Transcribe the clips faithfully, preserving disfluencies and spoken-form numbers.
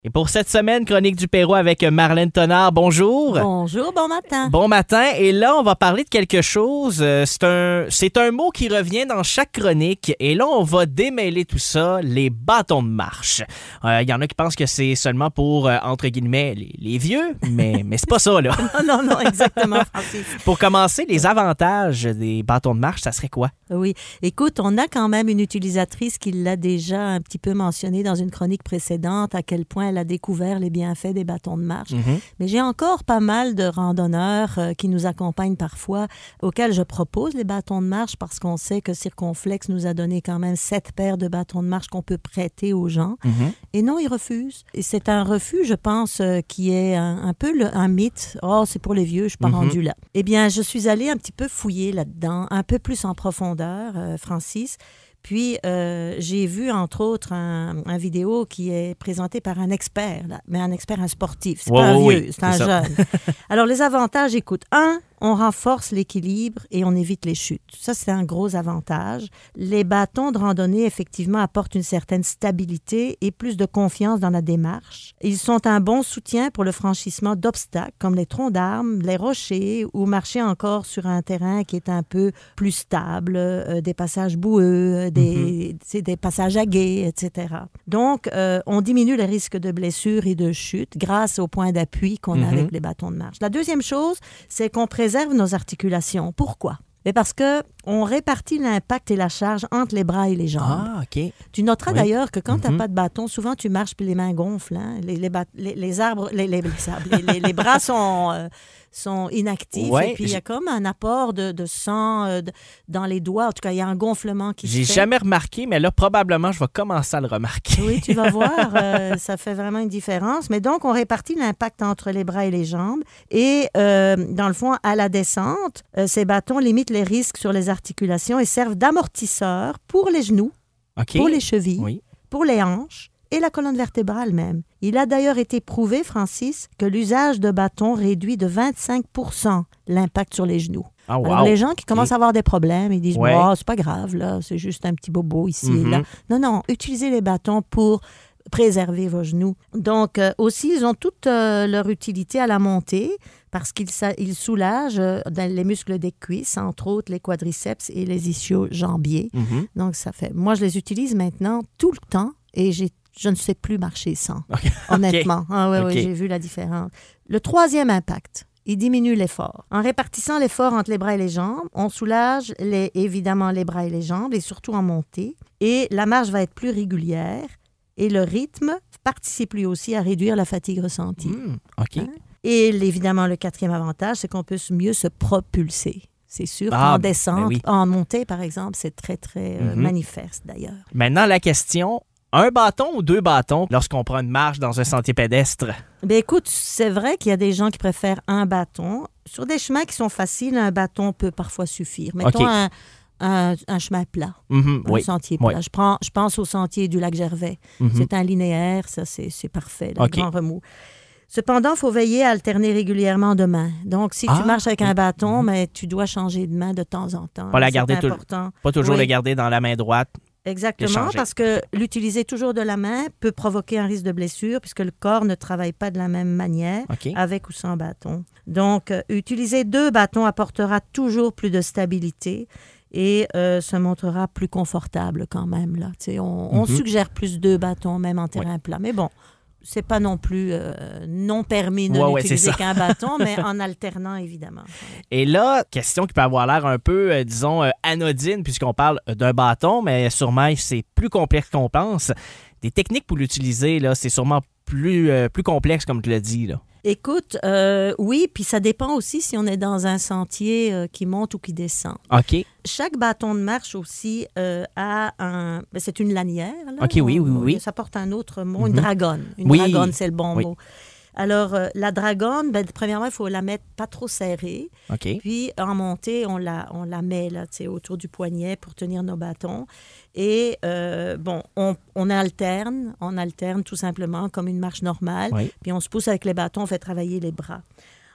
Et pour cette semaine, Chronique du Perrot avec Marlène Tonard. Bonjour. Bonjour, bon matin. Bon matin. Et là, on va parler de quelque chose. C'est un, c'est un mot qui revient dans chaque chronique. Et là, on va démêler tout ça, les bâtons de marche. Il euh, y en a qui pensent que c'est seulement pour, euh, entre guillemets, les, les vieux, mais, mais c'est pas ça, là. non, non, non, exactement, Francis. Pour commencer, les avantages des bâtons de marche, ça serait quoi? Oui. Écoute, on a quand même une utilisatrice qui l'a déjà un petit peu mentionné dans une chronique précédente, à quel point elle a découvert les bienfaits des bâtons de marche. Mm-hmm. Mais j'ai encore pas mal de randonneurs euh, qui nous accompagnent parfois, auxquels je propose les bâtons de marche parce qu'on sait que Circonflex nous a donné quand même sept paires de bâtons de marche qu'on peut prêter aux gens. Mm-hmm. Et non, ils refusent. Et c'est un refus, je pense, euh, qui est un, un peu le, un mythe. « Oh, c'est pour les vieux, je suis pas mm-hmm. rendu là. » Eh bien, je suis allée un petit peu fouiller là-dedans, un peu plus en profondeur, euh, Francis. Puis, euh, j'ai vu, entre autres, un, un vidéo qui est présenté par un expert, là, mais un expert, un sportif. C'est wow, pas un oui, vieux, oui, c'est un c'est jeune. Alors, les avantages, écoute, un, on renforce l'équilibre et on évite les chutes. Ça, c'est un gros avantage. Les bâtons de randonnée, effectivement, apportent une certaine stabilité et plus de confiance dans la démarche. Ils sont un bon soutien pour le franchissement d'obstacles, comme les troncs d'arbres, les rochers, ou marcher encore sur un terrain qui est un peu plus stable, euh, des passages boueux, des, mm-hmm. des passages à gué, et cetera. Donc, euh, on diminue le risque de blessures et de chutes grâce au point d'appui qu'on mm-hmm. a avec les bâtons de marche. La deuxième chose, c'est qu'on préserve nos articulations. Pourquoi? Mais parce qu'on répartit l'impact et la charge entre les bras et les jambes. Ah, OK. Tu noteras oui. d'ailleurs que quand mm-hmm. tu n'as pas de bâton, souvent tu marches puis les mains gonflent. Hein? Les, les, bat- les, les arbres, les, les, les, arbres les, les, les bras sont, euh, sont inactifs. Ouais, et puis il y a comme un apport de, de sang euh, de, dans les doigts. En tout cas, il y a un gonflement qui J'ai se fait. J'ai jamais remarqué, mais là, probablement, je vais commencer à le remarquer. Oui, tu vas voir. euh, ça fait vraiment une différence. Mais donc, on répartit l'impact entre les bras et les jambes. Et euh, dans le fond, à la descente, euh, ces bâtons limitent les risques sur les articulations et servent d'amortisseur pour les genoux, okay. pour les chevilles, oui. pour les hanches et la colonne vertébrale même. Il a d'ailleurs été prouvé, Francis, que l'usage de bâtons réduit de vingt-cinq pour cent l'impact sur les genoux. Oh, wow. Alors, les gens qui commencent okay. à avoir des problèmes, ils disent ouais. oh, « c'est pas grave, là, c'est juste un petit bobo ici mm-hmm. et là. » Non, non, utilisez les bâtons pour préserver vos genoux. Donc, euh, aussi, ils ont toute euh, leur utilité à la montée parce qu'ils ils soulagent euh, dans les muscles des cuisses, entre autres les quadriceps et les ischio-jambiers. Mm-hmm. Donc, ça fait... Moi, je les utilise maintenant tout le temps et j'ai je ne sais plus marcher sans, okay. honnêtement. Ah, oui, okay. oui, j'ai vu la différence. Le troisième impact, il diminue l'effort. En répartissant l'effort entre les bras et les jambes, on soulage les, évidemment les bras et les jambes, et surtout en montée. Et la marche va être plus régulière, et le rythme participe lui aussi à réduire la fatigue ressentie. Mmh, OK. Hein? Et évidemment, le quatrième avantage, c'est qu'on peut mieux se propulser. C'est sûr ah, qu'en descente, oui. en montée, par exemple, c'est très, très euh, mm-hmm. manifeste d'ailleurs. Maintenant, la question... Un bâton ou deux bâtons lorsqu'on prend une marche dans un sentier pédestre? Bien, écoute, c'est vrai qu'il y a des gens qui préfèrent un bâton. Sur des chemins qui sont faciles, un bâton peut parfois suffire. Mettons okay. un, un, un chemin plat, mm-hmm, un oui. sentier plat. Oui. Je, prends, je pense au sentier du lac Gervais. Mm-hmm. C'est un linéaire, ça, c'est, c'est parfait, là, okay. le grand remous. Cependant, il faut veiller à alterner régulièrement de main. Donc, si ah, tu marches avec oui. un bâton, mais tu dois changer de main de temps en temps. Pas la garder c'est important. Tout, pas toujours oui. le garder dans la main droite. Exactement, parce que l'utiliser toujours de la main peut provoquer un risque de blessure puisque le corps ne travaille pas de la même manière, okay. avec ou sans bâton. Donc, euh, utiliser deux bâtons apportera toujours plus de stabilité et euh, se montrera plus confortable quand même. Là. On, mm-hmm. on suggère plus deux bâtons, même en terrain oui. plat. Mais bon, c'est pas non plus euh, non permis de ouais, n'utiliser ouais, qu'un bâton, mais en alternant, évidemment. Et là, question qui peut avoir l'air un peu, euh, disons, euh, anodine, puisqu'on parle d'un bâton, mais sûrement, c'est plus complexe qu'on pense. Des techniques pour l'utiliser, là, c'est sûrement plus, euh, plus complexe, comme tu l'as dit, là. Écoute, euh, oui, puis ça dépend aussi si on est dans un sentier euh, qui monte ou qui descend. OK. Chaque bâton de marche aussi euh, a un... Ben, c'est une lanière. Là. OK, oui, oui, oui. Ça porte un autre mot, mm-hmm. une dragonne. Une oui. dragonne, c'est le bon oui. mot. Alors, euh, la dragonne, ben, premièrement, il faut la mettre pas trop serrée. Okay. Puis, en montée, on la, on la met là, autour du poignet pour tenir nos bâtons. Et, euh, bon, on, on alterne, on alterne tout simplement comme une marche normale. Oui. Puis, on se pousse avec les bâtons, on fait travailler les bras.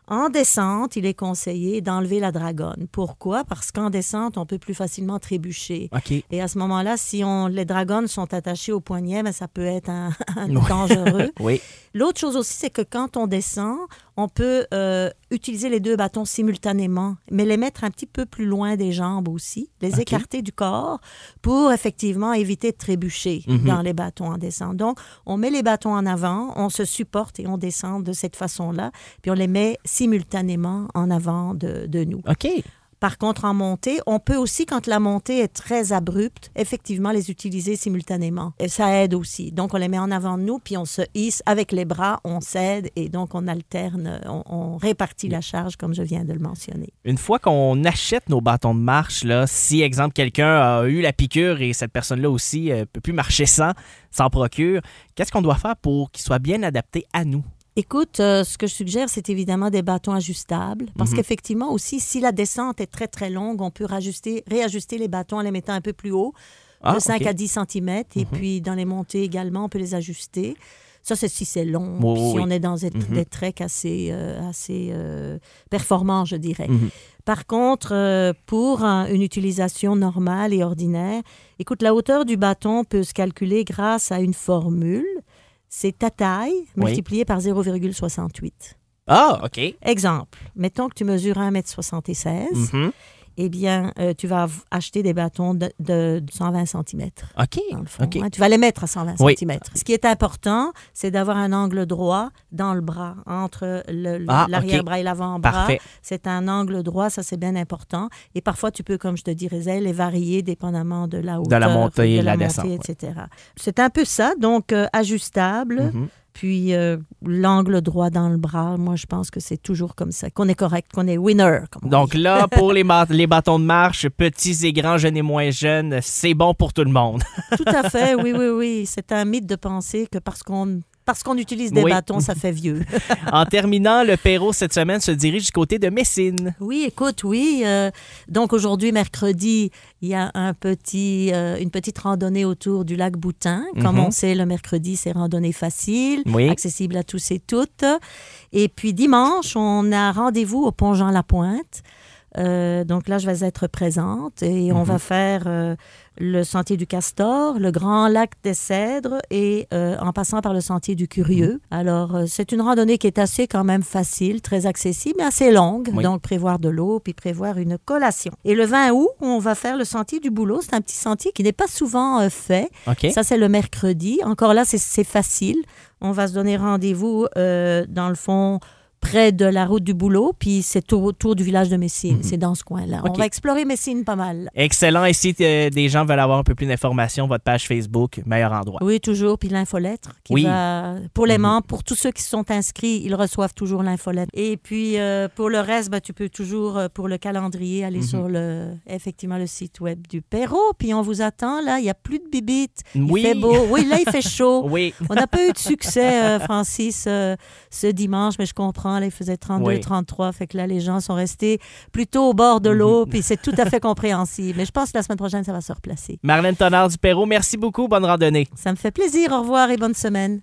En descente, il est conseillé d'enlever la dragonne. Pourquoi? Parce qu'en descente, on peut plus facilement trébucher. Okay. Et à ce moment-là, si on, les dragonnes sont attachées au poignet, ben, ça peut être un, un dangereux. Oui. L'autre chose aussi, c'est que quand on descend, on peut euh, utiliser les deux bâtons simultanément, mais les mettre un petit peu plus loin des jambes aussi, les okay. écarter du corps pour effectivement éviter de trébucher mm-hmm. dans les bâtons en descente. Donc, on met les bâtons en avant, on se supporte et on descend de cette façon-là, puis on les met simultanément en avant de, de nous. OK. Par contre, en montée, on peut aussi, quand la montée est très abrupte, effectivement les utiliser simultanément. Et ça aide aussi. Donc, on les met en avant de nous, puis on se hisse avec les bras, on s'aide et donc on alterne, on, on répartit la charge comme je viens de le mentionner. Une fois qu'on achète nos bâtons de marche, là, si, exemple, quelqu'un a eu la piqûre et cette personne-là aussi ne euh, peut plus marcher sans, s'en procure, qu'est-ce qu'on doit faire pour qu'ils soient bien adaptés à nous? Écoute, euh, ce que je suggère, c'est évidemment des bâtons ajustables. Parce mm-hmm. qu'effectivement aussi, si la descente est très, très longue, on peut rajuster, réajuster les bâtons en les mettant un peu plus haut, ah, de cinq okay. à dix centimètres. Mm-hmm. Et puis, dans les montées également, on peut les ajuster. Ça, c'est si c'est long. Oh, puis si oui. on est dans des, mm-hmm. des treks assez, euh, assez euh, performants, je dirais. Mm-hmm. Par contre, euh, pour un, une utilisation normale et ordinaire, écoute, la hauteur du bâton peut se calculer grâce à une formule. C'est ta taille multipliée oui. par zéro virgule soixante-huit. Ah, OK. Exemple, mettons que tu mesures un mètre soixante-seize. Mm-hmm. Eh bien, euh, tu vas acheter des bâtons de, de cent vingt centimètres. OK. Dans le fond, okay. hein. Tu vas les mettre à cent vingt oui. centimètres. Ce qui est important, c'est d'avoir un angle droit dans le bras, entre le, ah, l'arrière-bras okay. et l'avant-bras. Parfait. C'est un angle droit, ça c'est bien important. Et parfois, tu peux, comme je te dirais, les varier dépendamment de la hauteur, de la montée et de la, la montée, descente, et cetera. Ouais. C'est un peu ça, donc euh, ajustable. Mm-hmm. Puis euh, l'angle droit dans le bras, moi, je pense que c'est toujours comme ça, qu'on est correct, qu'on est winner. Comme Donc dit. là, pour les, ba- les bâtons de marche, petits et grands, jeunes et moins jeunes, c'est bon pour tout le monde. Tout à fait, oui, oui, oui. C'est un mythe de penser que parce qu'on... Parce qu'on utilise des oui. bâtons, ça fait vieux. En terminant, le Perrault, cette semaine, se dirige du côté de Messine. Oui, écoute, oui. Euh, donc, aujourd'hui, mercredi, il y a un petit, euh, une petite randonnée autour du lac Boutin. Comme mm-hmm. on sait, le mercredi, c'est randonnée facile, oui. accessible à tous et toutes. Et puis, dimanche, on a rendez-vous au pont Jean-Lapointe. Euh, donc là, je vais être présente et mm-hmm. on va faire euh, le sentier du Castor, le grand lac des Cèdres et euh, en passant par le sentier du Curieux. Mm-hmm. Alors, euh, c'est une randonnée qui est assez quand même facile, très accessible, mais assez longue. Oui. Donc, prévoir de l'eau puis prévoir une collation. Et le vingt août, on va faire le sentier du Boulot. C'est un petit sentier qui n'est pas souvent euh, fait. Okay. Ça, c'est le mercredi. Encore là, c'est, c'est facile. On va se donner rendez-vous euh, dans le fond près de la route du Boulot, puis c'est autour du village de Messine. Mm-hmm. C'est dans ce coin-là. Okay. On va explorer Messine pas mal. Excellent. Et si euh, des gens veulent avoir un peu plus d'informations, votre page Facebook, meilleur endroit. Oui, toujours. Puis l'infolettre. Qui oui. va, pour les mm-hmm. membres, pour tous ceux qui sont inscrits, ils reçoivent toujours l'infolettre. Et puis, euh, pour le reste, ben, tu peux toujours, euh, pour le calendrier, aller mm-hmm. sur le, effectivement, le site web du Perrault. Puis on vous attend, là. Il n'y a plus de bibites. Oui. Il fait beau. Oui, là, il fait chaud. Oui. On n'a pas eu de succès, euh, Francis, euh, ce dimanche, mais je comprends. Là, il faisait trente-deux, oui. trente-trois. Fait que là, les gens sont restés plutôt au bord de l'eau, mm-hmm. puis c'est tout à fait compréhensible. Mais je pense que la semaine prochaine, ça va se replacer. Marlène Tonnerre du Perrault, merci beaucoup. Bonne randonnée. Ça me fait plaisir. Au revoir et bonne semaine.